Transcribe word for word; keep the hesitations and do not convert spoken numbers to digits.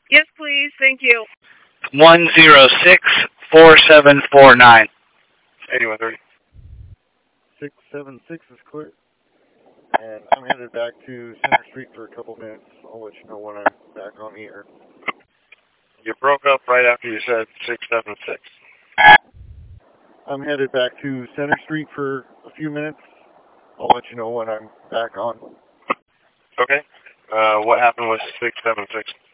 Yes, please. Thank you. one zero six four seven four nine. eighty-one thirty. six seven six is clear. And I'm headed back to Center Street for a couple minutes. I'll let you know when I'm back on the air. You broke up right after you said six seven six. I'm headed back to Center Street for a few minutes. I'll let you know when I'm back on. Okay. Uh, what happened with six seven six?